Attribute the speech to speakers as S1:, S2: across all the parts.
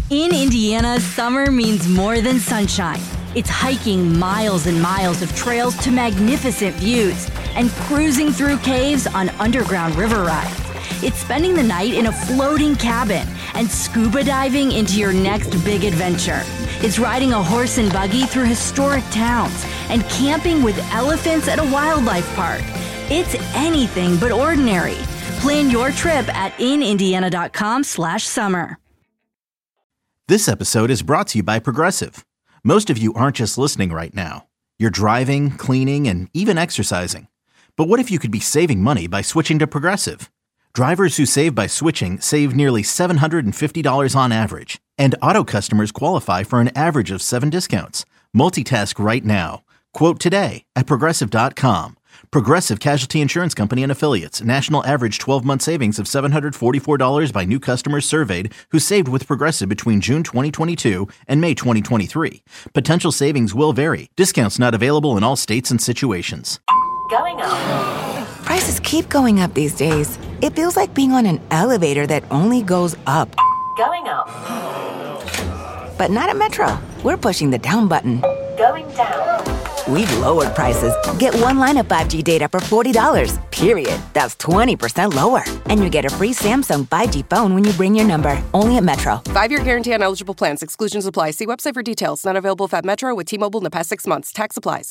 S1: In Indiana, summer means more than sunshine. It's hiking miles and miles of trails to magnificent views and cruising through caves on underground river rides. It's spending the night in a floating cabin and scuba diving into your next big adventure. It's riding a horse and buggy through historic towns and camping with elephants at a wildlife park. It's anything but ordinary. Plan your trip at inindiana.com/summer.
S2: This episode is brought to you by Progressive. Most of you aren't just listening right now. You're driving, cleaning, and even exercising. But what if you could be saving money by switching to Progressive? Drivers who save by switching save nearly $750 on average. And auto customers qualify for an average of 7 discounts. Multitask right now. Quote today at Progressive.com. Progressive Casualty Insurance Company and Affiliates. National average 12-month savings of $744 by new customers surveyed who saved with Progressive between June 2022 and May 2023. Potential savings will vary. Discounts not available in all states and situations.
S3: Going up.
S4: Prices keep going up these days. It feels like being on an elevator that only goes up.
S3: Going up.
S4: But not at Metro. We're pushing the down button.
S3: Going down.
S4: We've lowered prices. Get one line of 5G data for $40, period. That's 20% lower. And you get a free Samsung 5G phone when you bring your number. Only at Metro.
S5: 5-year guarantee on eligible plans. Exclusions apply. See website for details. Not available at Metro with T-Mobile in the past 6 months. Tax applies.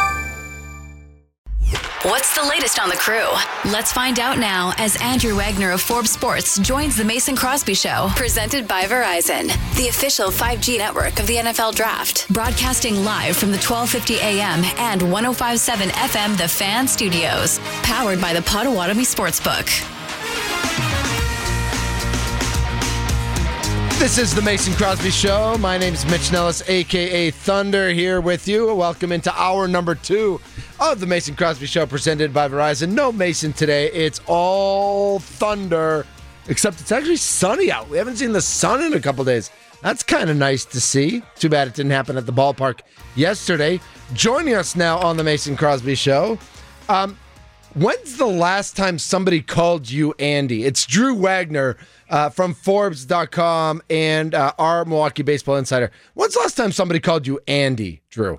S6: What's the latest on the crew? Let's find out now as Andrew Wagner of Forbes Sports joins the Mason Crosby Show, presented by Verizon, the official 5G network of the NFL Draft. Broadcasting live from the 1250 AM and 105.7 FM The Fan Studios. Powered by the Potawatomi Sportsbook.
S7: This is the Mason Crosby Show. My name is Mitch Nellis, a.k.a. Thunder, here with you. Welcome into hour number 2 of the Mason Crosby Show, presented by Verizon. No Mason today. It's all Thunder, except it's actually sunny out. We haven't seen the sun in a couple days. That's kind of nice to see. Too bad it didn't happen at the ballpark yesterday. Joining us now on the Mason Crosby Show, when's the last time somebody called you Andy? It's Drew Wagner from Forbes.com and our Milwaukee Baseball Insider. When's the last time somebody called you Andy, Drew?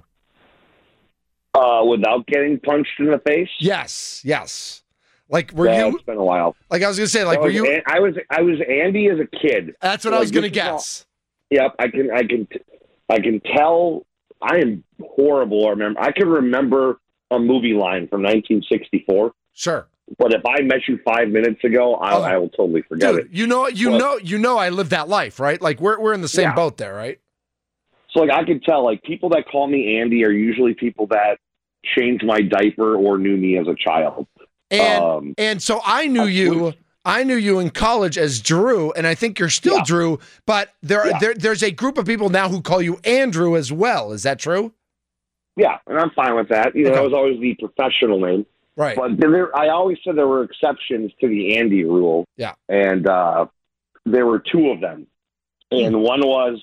S8: Without getting punched in the face?
S7: Yes. Like, were you?
S8: It's been a while.
S7: Like, I was gonna say, like, were you?
S8: I was Andy as a kid.
S7: That's what I was gonna guess.
S8: Yep, I can tell. I am horrible. I can remember a movie line from 1964.
S7: Sure.
S8: But if I met you 5 minutes ago, I will totally forget it.
S7: You know, I lived that life, right? Like, we're in the same boat there, right?
S8: So, like, I could tell, like, people that call me Andy are usually people that changed my diaper or knew me as a child.
S7: And so I knew you in college as Drew, and I think you're still Drew, but there's a group of people now who call you Andrew as well. Is that true?
S8: Yeah, and I'm fine with that. That was always the professional name.
S7: Right.
S8: But I always said there were exceptions to the Andy rule.
S7: Yeah.
S8: And there were 2 of them. And one was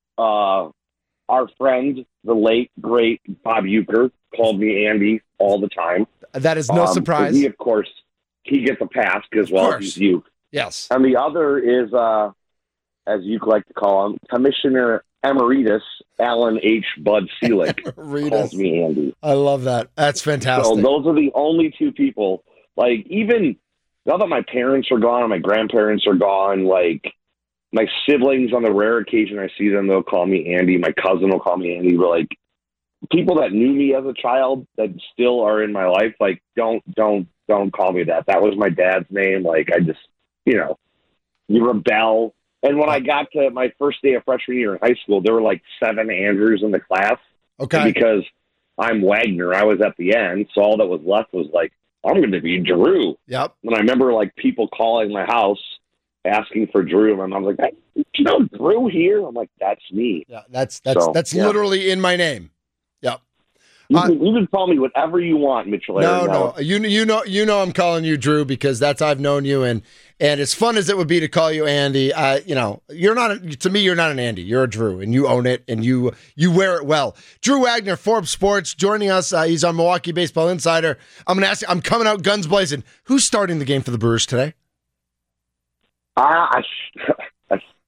S8: our friend, the late, great Bob Uecker, called me Andy all the time.
S7: That is no surprise.
S8: He, of course, he gets a pass because, he's Ueck.
S7: Yes.
S8: And the other is, as Ueck like to call him, Commissioner Emeritus Alan H. Bud Selig calls me Andy.
S7: I love that. That's fantastic.
S8: So those are the only 2 people. Like, even now that my parents are gone and my grandparents are gone, like, my siblings, on the rare occasion I see them, they'll call me Andy. My cousin will call me Andy. But, like, people that knew me as a child that still are in my life, like, don't call me that. That was my dad's name. Like, I just, you rebel. And when I got to my first day of freshman year in high school, there were like 7 Andrews in the class.
S7: Okay.
S8: And because I'm Wagner, I was at the end, so all that was left was like, I'm going to be Drew.
S7: Yep.
S8: And I remember like people calling my house asking for Drew, and my mom's like, hey, Drew here? I'm like, that's me.
S7: Yeah, that's literally in my name. Yep.
S8: You can call me whatever you want, Mitchell.
S7: No. You know I'm calling you Drew because that's I've known you, and as fun as it would be to call you Andy, you're not to me. You're not an Andy. You're a Drew, and you own it, and you wear it well. Drew Wagner, Forbes Sports, joining us. He's our Milwaukee Baseball Insider. I'm going to ask you. I'm coming out guns blazing. Who's starting the game for the Brewers today?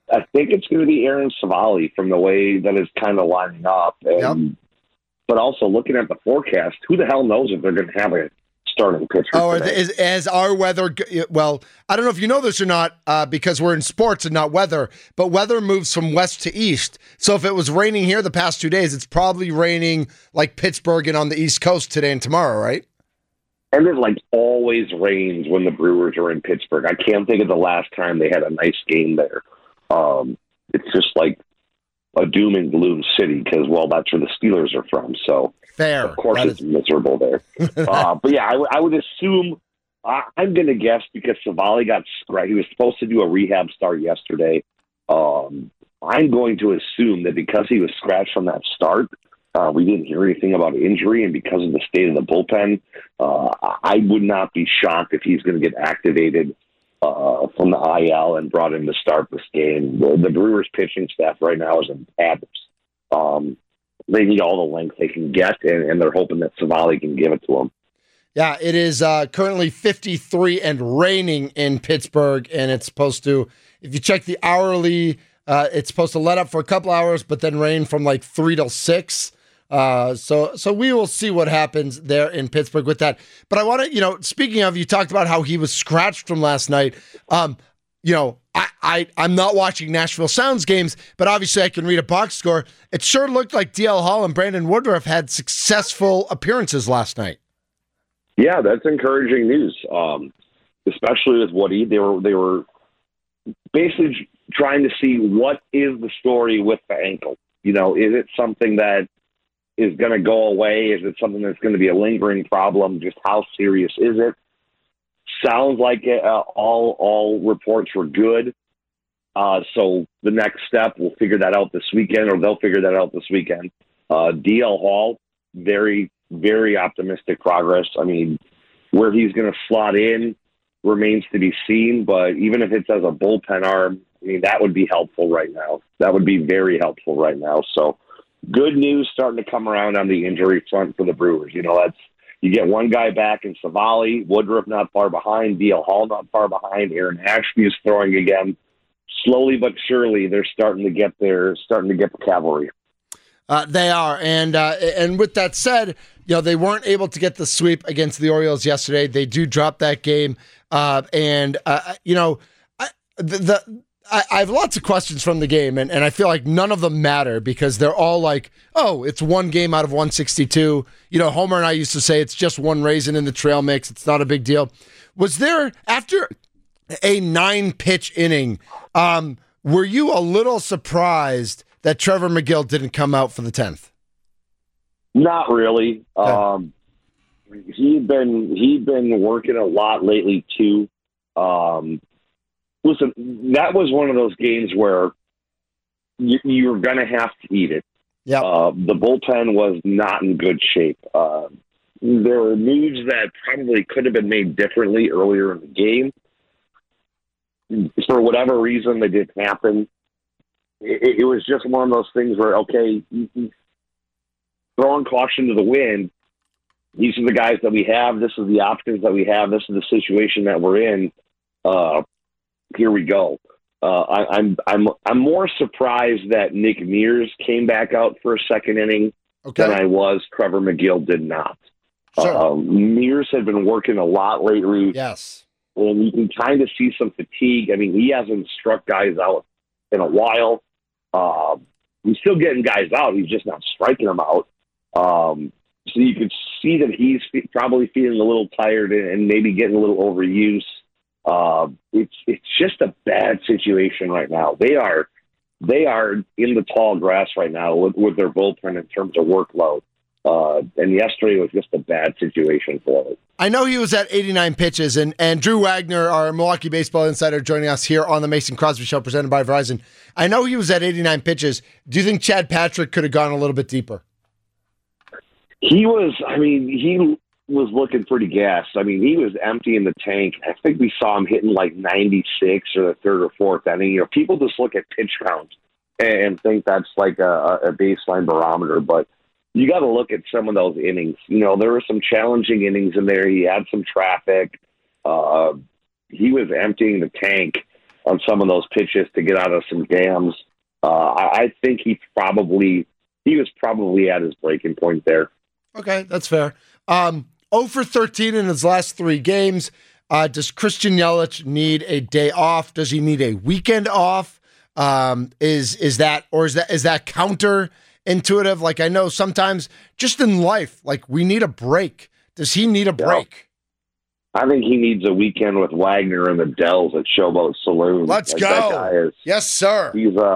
S8: I think it's going to be Aaron Savali from the way that it's kind of lining up. And, But also looking at the forecast, who the hell knows if they're going to have a starting pitcher today.
S7: As our weather, well, I don't know if you know this or not, because we're in sports and not weather, but weather moves from west to east. So if it was raining here the past 2 days, it's probably raining like Pittsburgh and on the East Coast today and tomorrow, right?
S8: And it like always rains when the Brewers are in Pittsburgh. I can't think of the last time they had a nice game there. It's just like a doom and gloom city because, well, that's where the Steelers are from. So,
S7: fair.
S8: Of course, it's miserable there. But yeah, I would assume. I'm going to guess because Savali got scratched. He was supposed to do a rehab start yesterday. I'm going to assume that because he was scratched from that start, we didn't hear anything about injury, and because of the state of the bullpen, I would not be shocked if he's going to get activated from the IL and brought in to start this game. The Brewers pitching staff right now is in tatters. They need all the length they can get, and they're hoping that Savali can give it to them.
S7: Yeah, it is currently 53 and raining in Pittsburgh, and it's supposed to, if you check the hourly, it's supposed to let up for a couple hours, but then rain from like 3 till 6. So we will see what happens there in Pittsburgh with that. But I want to, speaking of, you talked about how he was scratched from last night. I'm not watching Nashville Sounds games, but obviously I can read a box score. It sure looked like DL Hall and Brandon Woodruff had successful appearances last night.
S8: Yeah, that's encouraging news. Especially with Woody, they were basically trying to see what is the story with the ankle. Is it something that is going to go away? Is it something that's going to be a lingering problem? Just how serious is it? Sounds like all reports were good. So the next step, we'll figure that out this weekend, or they'll figure that out this weekend. DL Hall, very, very optimistic progress. I mean, where he's going to slot in remains to be seen, but even if it's as a bullpen arm, I mean, that would be helpful right now. That would be very helpful right now. So good news starting to come around on the injury front for the Brewers. You get one guy back in Savali, Woodruff not far behind, DL Hall not far behind, Aaron Ashby is throwing again. Slowly but surely, they're starting to get the cavalry.
S7: They are, and with that said, they weren't able to get the sweep against the Orioles yesterday. They do drop that game, I have lots of questions from the game, and I feel like none of them matter because they're all like, oh, it's one game out of 162. Homer and I used to say it's just one raisin in the trail mix. It's not a big deal. Was there, after a 9-pitch inning, were you a little surprised that Trevor McGill didn't come out for the 10th?
S8: Not really.
S7: Okay.
S8: He'd been working a lot lately too. Listen, that was one of those games where you're going to have to eat it.
S7: Yep.
S8: The bullpen was not in good shape. There were moves that probably could have been made differently earlier in the game. For whatever reason, they didn't happen. It was just one of those things where, okay, throwing caution to the wind, these are the guys that we have, this is the options that we have, this is the situation that we're in. Here we go. I'm more surprised that Nick Mears came back out for a second inning than I was Trevor McGill did not.
S7: Sure.
S8: Mears had been working a lot lately.
S7: Yes.
S8: And you can kind of see some fatigue. I mean, he hasn't struck guys out in a while. He's still getting guys out. He's just not striking them out. So you could see that he's probably feeling a little tired and maybe getting a little overuse. It's just a bad situation right now. They are in the tall grass right now with their bullpen in terms of workload. And yesterday was just a bad situation for it.
S7: I know he was at 89 pitches, and Drew Wagner, our Milwaukee baseball insider, joining us here on the Mason Crosby Show, presented by Verizon. I know he was at 89 pitches. Do you think Chad Patrick could have gone a little bit deeper?
S8: He was looking pretty gassed. I mean, he was empty in the tank. I think we saw him hitting like 96 or the third or fourth inning. People just look at pitch count and think that's like a baseline barometer, but you got to look at some of those innings. There were some challenging innings in there. He had some traffic. He was emptying the tank. on some of those pitches to get out of some jams. I think he was probably at his breaking point there.
S7: Okay, that's fair. 0 for 13 in his last 3 games. Does Christian Yelich need a day off? Does he need a weekend off? Is that counterintuitive? Like, I know sometimes just in life, like, we need a break. Does he need a break?
S8: I think he needs a weekend with Wagner and the Dells at Showboat Saloon.
S7: Let's go.
S8: That guy is,
S7: yes, sir.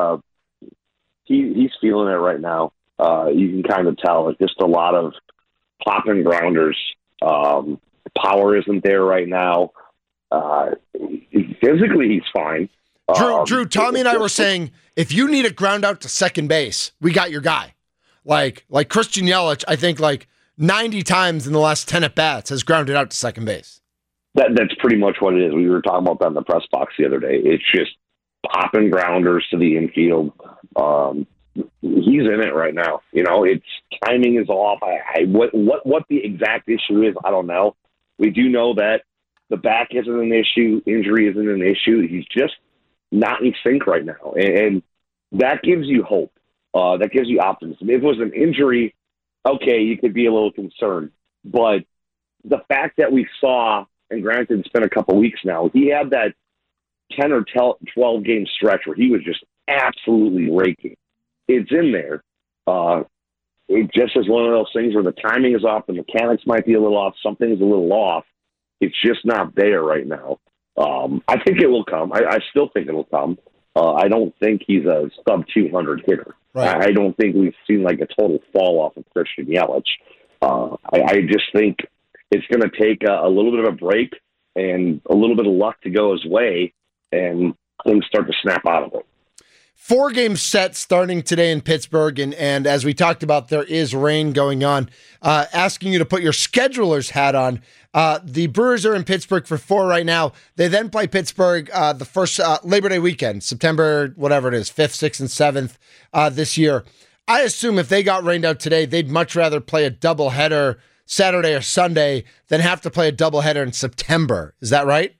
S8: He's feeling it right now. You can kind of tell. It's just a lot of popping grounders. Power isn't there right now. Physically, he's fine.
S7: Drew, Tommy and I were saying, if you need a ground out to second base, we got your guy. Like Christian Yelich, I think like 90 times in the last 10 at-bats has grounded out to second base.
S8: That's pretty much what it is. We were talking about that in the press box the other day. It's just popping grounders to the infield. He's in it right now. It's timing is off. What the exact issue is, I don't know. We do know that the back isn't an issue, injury isn't an issue. He's just not in sync right now, and that gives you hope. That gives you optimism. If it was an injury, okay, you could be a little concerned. But the fact that we saw, and granted it's been a couple weeks now, he had that 10 or 12 game stretch where he was just absolutely raking. It's in there. It just is one of those things where the timing is off, the mechanics might be a little off, something's a little off. It's just not there right now. I think it will come. I still think it will come. I don't think he's a sub 200 hitter. Right. I don't think we've seen like a total fall off of Christian Yelich. I just think it's going to take a little bit of a break and a little bit of luck to go his way, and things start to snap out of it.
S7: 4 games set starting today in Pittsburgh, and as we talked about, there is rain going on. Asking you to put your scheduler's hat on. The Brewers are in Pittsburgh for 4 right now. They then play Pittsburgh the first Labor Day weekend, September, whatever it is, 5th, 6th, and 7th this year. I assume if they got rained out today, they'd much rather play a doubleheader Saturday or Sunday than have to play a doubleheader in September. Is that right?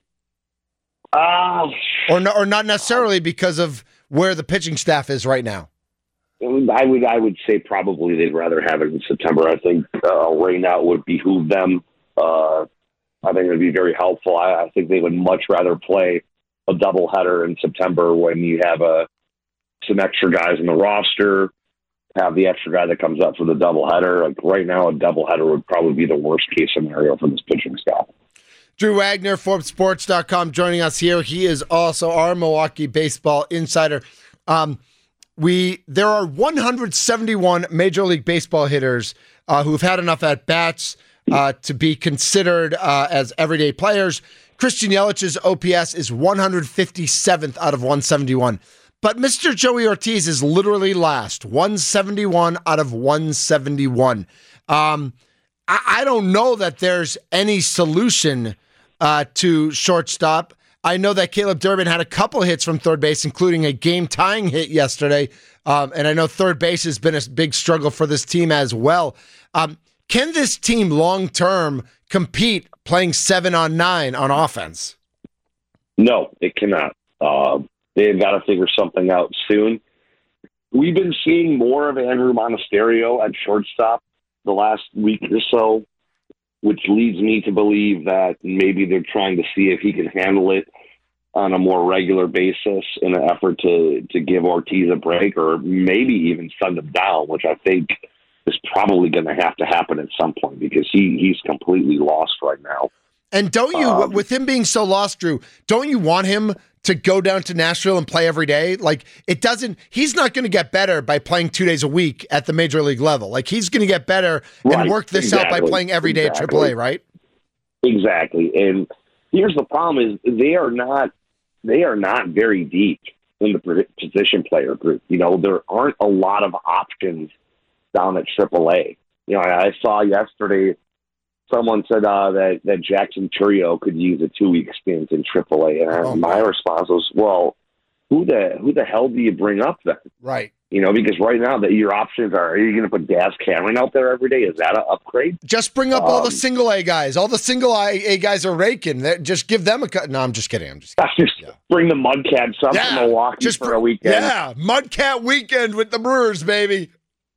S7: Or not necessarily because of where the pitching staff is right now.
S8: I would say probably they'd rather have it in September. I think rain out would behoove them. I think it would be very helpful. I think they would much rather play a doubleheader in September when you have some extra guys in the roster, have the extra guy that comes up for the doubleheader. Like right now, a doubleheader would probably be the worst case scenario for this pitching staff.
S7: Drew Wagner, ForbesSports.com, joining us here. He is also our Milwaukee baseball insider. There are 171 Major League Baseball hitters who've had enough at-bats to be considered as everyday players. Christian Yelich's OPS is 157th out of 171. But Mr. Joey Ortiz is literally last, 171 out of 171. I don't know that there's any solution to shortstop. I know that Caleb Durbin had a couple hits from third base, including a game-tying hit yesterday. And I know third base has been a big struggle for this team as well. Can this team long-term compete playing 7-on-9 on offense?
S8: No, it cannot. They've got to figure something out soon. We've been seeing more of Andrew Monasterio at shortstop the last week or so, which leads me to believe that maybe they're trying to see if he can handle it on a more regular basis in an effort to give Ortiz a break, or maybe even send him down, which I think is probably going to have to happen at some point because he's completely lost right now.
S7: And don't you, with him being so lost, Drew, don't you want him to go down to Nashville and play every day? Like, he's not going to get better by playing 2 days a week at the major league level. Like, he's going to get better and work this out by playing every day at AAA, right?
S8: Exactly. And here's the problem is they are not very deep in the position player group. There aren't a lot of options down at AAA. I saw yesterday someone said that Jackson Churio could use a 2-week stint in AAA. And my response was, well, who the hell do you bring up then?
S7: Right.
S8: Because right now that your options are you going to put Daz Cameron out there every day? Is that an upgrade?
S7: Just bring up all the single A guys. All the single A guys are raking. Just give them a cut. No, I'm just kidding.
S8: Bring the Mudcats up to Milwaukee for a weekend.
S7: Yeah, Mudcat weekend with the Brewers, baby.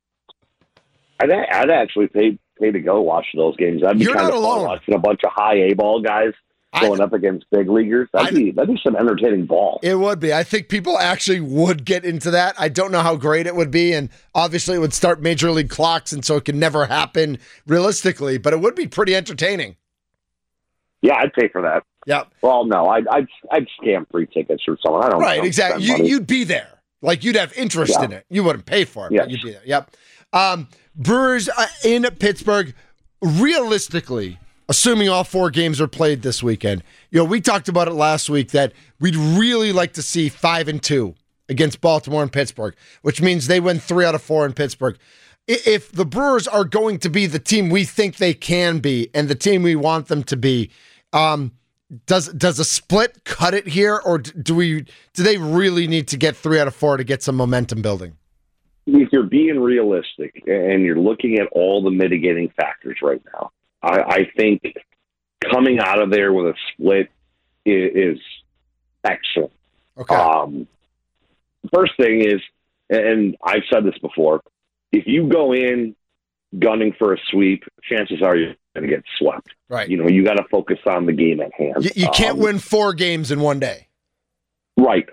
S8: I'd actually pay to go watch those games. That'd be
S7: You're
S8: kind
S7: not
S8: of
S7: alone.
S8: fun watching a bunch of high A ball guys going up against big leaguers. That'd be some entertaining ball.
S7: It would be. I think people actually would get into that. I don't know how great it would be, and obviously it would start major league clocks, and so it can never happen realistically, but it would be pretty entertaining.
S8: Yeah, I'd pay for that.
S7: Yep.
S8: Well, no, I'd scam free tickets or someone. I don't.
S7: Right, exactly. You'd be there. Like, you'd have interest in it. You wouldn't pay for it, but you'd be there. Yep. Brewers in Pittsburgh, realistically, assuming all 4 games are played this weekend, we talked about it last week that we'd really like to see 5-2 against Baltimore and Pittsburgh, which means they win 3 out of 4 in Pittsburgh. If the Brewers are going to be the team we think they can be and the team we want them to be, does a split cut it here, or do they really need to get 3 out of 4 to get some momentum building?
S8: If you're being realistic and you're looking at all the mitigating factors right now, I think coming out of there with a split is excellent.
S7: Okay.
S8: First thing is, and I've said this before, if you go in gunning for a sweep, chances are you're going to get swept.
S7: Right.
S8: You got to focus on the game at hand.
S7: You can't win 4 games in one day.
S8: Right.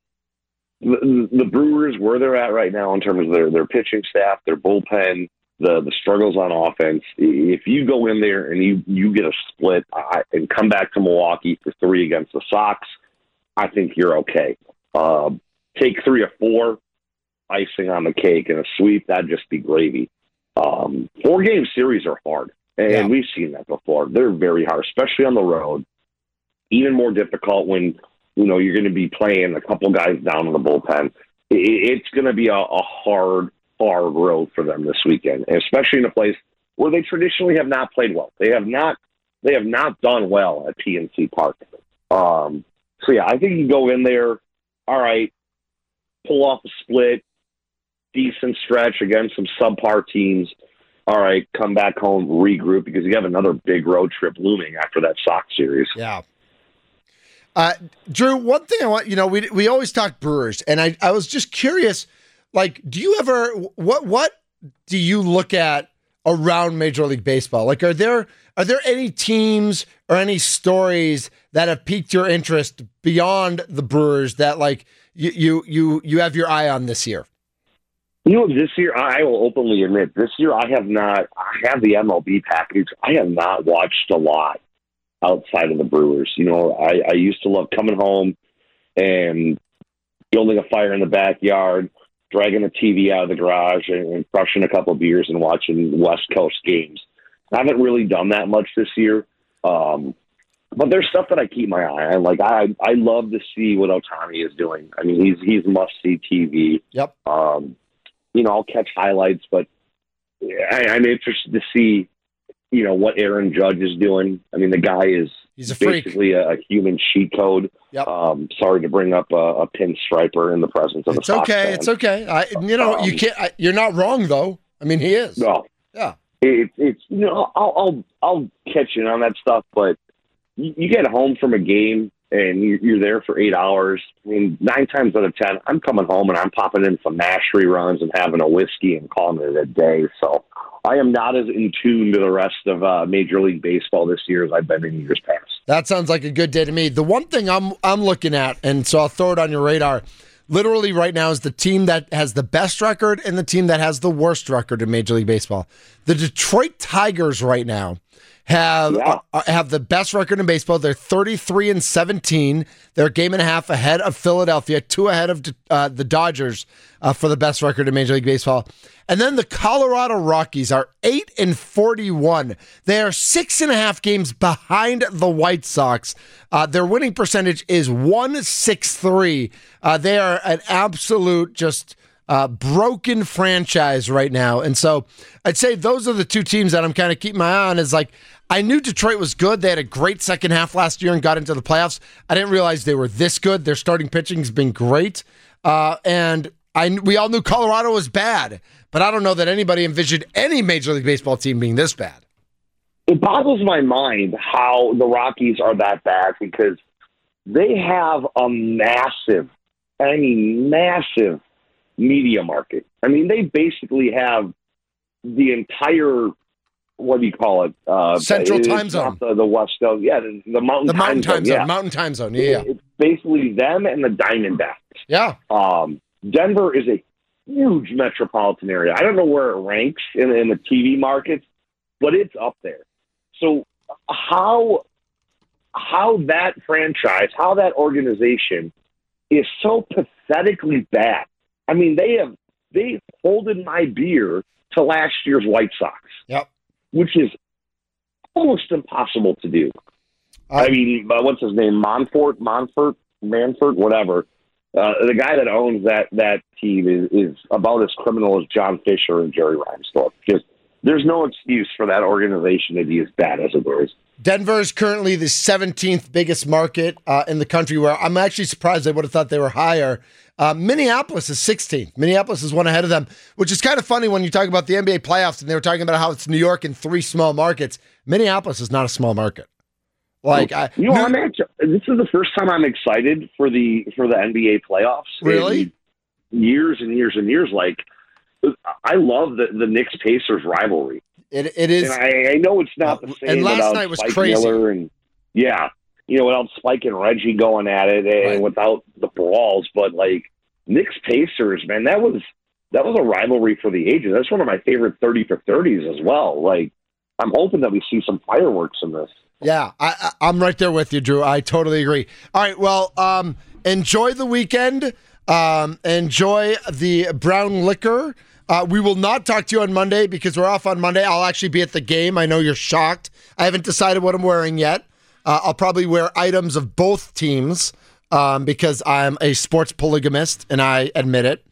S8: The Brewers, where they're at right now in terms of their pitching staff, their bullpen, the struggles on offense, if you go in there and you get a split and come back to Milwaukee for 3 against the Sox, I think you're okay. Take 3 or 4, icing on the cake, and a sweep, that'd just be gravy. 4-game series are hard, and we've seen that before. They're very hard, especially on the road. Even more difficult when you're going to be playing a couple guys down in the bullpen. It's going to be a hard road for them this weekend, and especially in a place where they traditionally have not played well. They have not done well at PNC Park. So yeah, I think you go in there, all right, pull off a split, decent stretch against some subpar teams. All right, come back home, regroup, because you have another big road trip looming after that Sox series.
S7: Yeah. Drew, one thing I want, we always talk Brewers, and I was just curious, like, do you ever, what do you look at around Major League Baseball? Like, are there any teams or any stories that have piqued your interest beyond the Brewers that, like, you have your eye on this year?
S8: This year, I will openly admit, this year I have the MLB package. I have not watched a lot outside of the Brewers. I used to love coming home and building a fire in the backyard, dragging the TV out of the garage and crushing a couple of beers and watching West Coast games. I haven't really done that much this year. But there's stuff that I keep my eye on. Like, I love to see what Ohtani is doing. I mean, he's must-see TV.
S7: Yep.
S8: I'll catch highlights, but I'm interested to see, what Aaron Judge is doing. I mean, the guy he's a basically a human cheat code.
S7: Yep.
S8: Sorry to bring up a pinstriper in the presence of the Sox fan.
S7: It's okay. You can't. You're not wrong, though. I mean, he is.
S8: No.
S7: Yeah.
S8: It's I'll catch in on that stuff, but you get home from a game and you're there for 8 hours. I mean, 9 times out of 10, I'm coming home and I'm popping in some MASH reruns and having a whiskey and calling it a day. So I am not as in tune to the rest of Major League Baseball this year as I've been in years past.
S7: That sounds like a good day to me. The one thing I'm looking at, and so I'll throw it on your radar, literally right now is the team that has the best record and the team that has the worst record in Major League Baseball. The Detroit Tigers right now have the best record in baseball. They're 33-17. They're a game and a half ahead of Philadelphia, 2 ahead of the Dodgers for the best record in Major League Baseball. And then the Colorado Rockies are 8-41. They are 6.5 games behind the White Sox. Their winning percentage is .163. They are an absolute just broken franchise right now. And so I'd say those are the two teams that I'm kind of keeping my eye on. Is like, I knew Detroit was good. They had a great second half last year and got into the playoffs. I didn't realize they were this good. Their starting pitching has been great. And we all knew Colorado was bad, but I don't know that anybody envisioned any Major League Baseball team being this bad.
S8: It boggles my mind how the Rockies are that bad because they have a massive media market. I mean, they basically have the entire, what do you call it?
S7: Central time zone.
S8: The West Coast. Yeah, the Mountain time zone.
S7: Yeah. Mountain time zone, yeah.
S8: It's basically them and the Diamondbacks.
S7: Yeah.
S8: Denver is a huge metropolitan area. I don't know where it ranks in the TV markets, but it's up there. So how that franchise, how that organization is so pathetically bad. I mean, they holded my beer to last year's White Sox.
S7: Yep.
S8: Which is almost impossible to do. I mean, what's his name? Manfort, whatever. The guy that owns that team is about as criminal as John Fisher and Jerry Reinsdorf. Just there's no excuse for that organization to be as bad as it is.
S7: Denver is currently the 17th biggest market in the country, where I'm actually surprised. I would have thought they were higher. Minneapolis is 16th. Minneapolis is one ahead of them, which is kind of funny when you talk about the NBA playoffs and they were talking about how it's New York and 3 small markets. Minneapolis is not a small market. Like, this is the first time I'm excited for the NBA playoffs.
S8: Really? Years and years and years. Like, I love the Knicks-Pacers rivalry.
S7: It is.
S8: And I know it's not the same.
S7: And last night was
S8: Spike
S7: crazy.
S8: Miller and, without Spike and Reggie going at it and without the brawls. But, like, Knicks-Pacers, man, that was a rivalry for the ages. That's one of my favorite 30 for 30s as well. Like, I'm hoping that we see some fireworks in this.
S7: Yeah, I'm right there with you, Drew. I totally agree. All right, well, enjoy the weekend. Enjoy the brown liquor. We will not talk to you on Monday because we're off on Monday. I'll actually be at the game. I know you're shocked. I haven't decided what I'm wearing yet. I'll probably wear items of both teams because I'm a sports polygamist, and I admit it.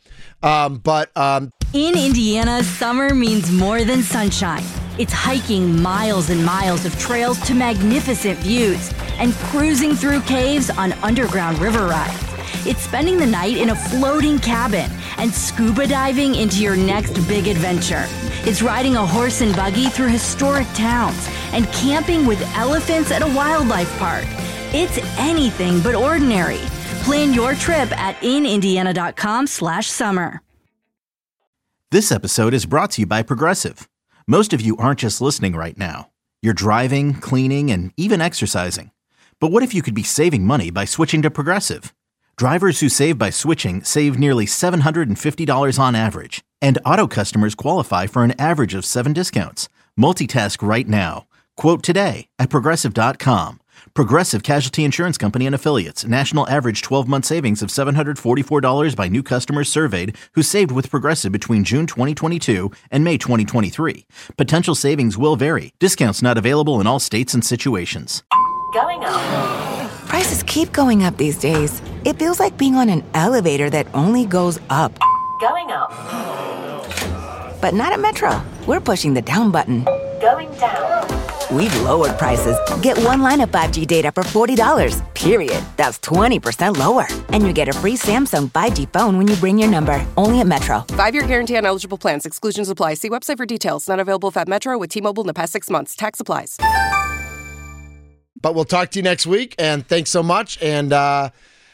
S1: In Indiana, summer means more than sunshine. It's hiking miles and miles of trails to magnificent views and cruising through caves on underground river rides. It's spending the night in a floating cabin and scuba diving into your next big adventure. It's riding a horse and buggy through historic towns and camping with elephants at a wildlife park. It's anything but ordinary. Plan your trip at inindiana.com/summer.
S2: This episode is brought to you by Progressive. Most of you aren't just listening right now. You're driving, cleaning, and even exercising. But what if you could be saving money by switching to Progressive? Drivers who save by switching save nearly $750 on average. And auto customers qualify for an average of 7 discounts. Multitask right now. Quote today at Progressive.com. Progressive Casualty Insurance Company and Affiliates. National average 12-month savings of $744 by new customers surveyed who saved with Progressive between June 2022 and May 2023. Potential savings will vary. Discounts not available in all states and situations.
S3: Going up.
S4: Prices keep going up these days. It feels like being on an elevator that only goes up.
S3: Going up.
S4: But not at Metro. We're pushing the down button.
S3: Going down.
S4: We've lowered prices. Get one line of 5G data for $40, period. That's 20% lower. And you get a free Samsung 5G phone when you bring your number. Only at Metro.
S5: 5-year guarantee on eligible plans. Exclusions apply. See website for details. Not available at Metro with T-Mobile in the past 6 months. Tax applies.
S7: But we'll talk to you next week, and thanks so much. And have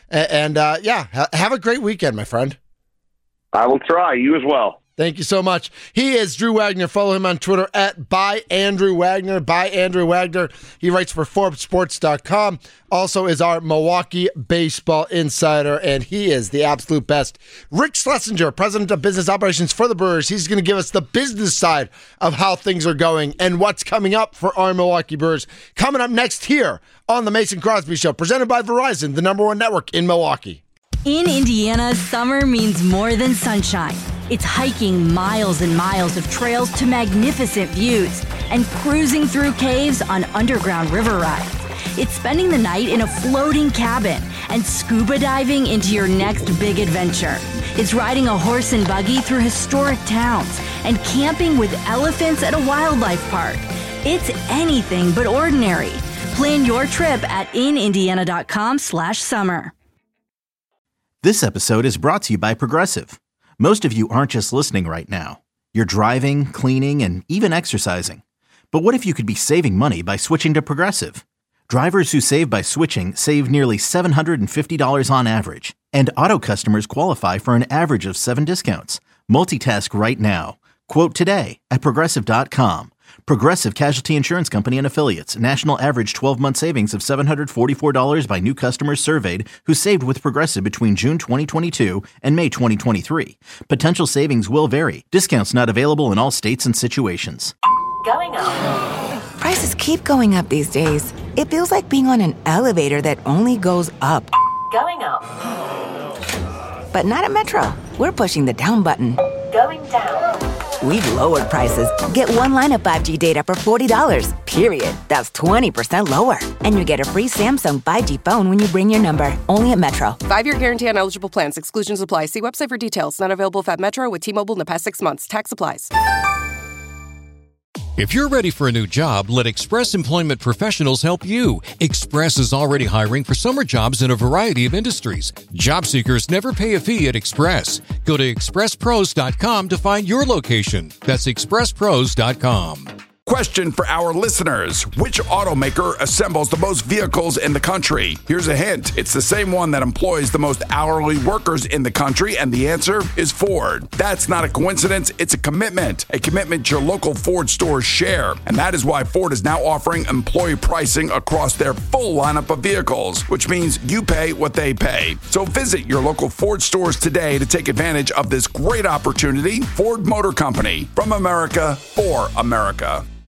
S7: a great weekend, my friend.
S8: I will try. You as well.
S7: Thank you so much. He is Drew Wagner. Follow him on Twitter at @ByAndrewWagner. @Andrew He writes for ForbesSports.com. Also is our Milwaukee baseball insider, and he is the absolute best. Rick Schlesinger, president of business operations for the Brewers. He's going to give us the business side of how things are going and what's coming up for our Milwaukee Brewers. Coming up next here on the Mason Crosby Show, presented by Verizon, the #1 network in Milwaukee.
S1: In Indiana, summer means more than sunshine. It's hiking miles and miles of trails to magnificent views and cruising through caves on underground river rides. It's spending the night in a floating cabin and scuba diving into your next big adventure. It's riding a horse and buggy through historic towns and camping with elephants at a wildlife park. It's anything but ordinary. Plan your trip at inindiana.com/summer.
S2: This episode is brought to you by Progressive. Most of you aren't just listening right now. You're driving, cleaning, and even exercising. But what if you could be saving money by switching to Progressive? Drivers who save by switching save nearly $750 on average. And auto customers qualify for an average of 7 discounts. Multitask right now. Quote today at Progressive.com. Progressive Casualty Insurance Company and Affiliates. National average 12-month savings of $744 by new customers surveyed who saved with Progressive between June 2022 and May 2023. Potential savings will vary. Discounts not available in all states and situations.
S3: Going up.
S4: Prices keep going up these days. It feels like being on an elevator that only goes up.
S3: Going up.
S4: But not at Metro. We're pushing the down button.
S3: Going down.
S4: We've lowered prices. Get one line of 5G data for $40, period. That's 20% lower. And you get a free Samsung 5G phone when you bring your number. Only at Metro.
S5: 5-year guarantee on eligible plans. Exclusions apply. See website for details. Not available at Metro with T-Mobile in the past 6 months. Tax applies.
S9: If you're ready for a new job, let Express Employment Professionals help you. Express is already hiring for summer jobs in a variety of industries. Job seekers never pay a fee at Express. Go to expresspros.com to find your location. That's expresspros.com.
S10: Question for our listeners. Which automaker assembles the most vehicles in the country? Here's a hint. It's the same one that employs the most hourly workers in the country, and the answer is Ford. That's not a coincidence. It's a commitment your local Ford stores share. And that is why Ford is now offering employee pricing across their full lineup of vehicles, which means you pay what they pay. So visit your local Ford stores today to take advantage of this great opportunity. Ford Motor Company, from America, for America.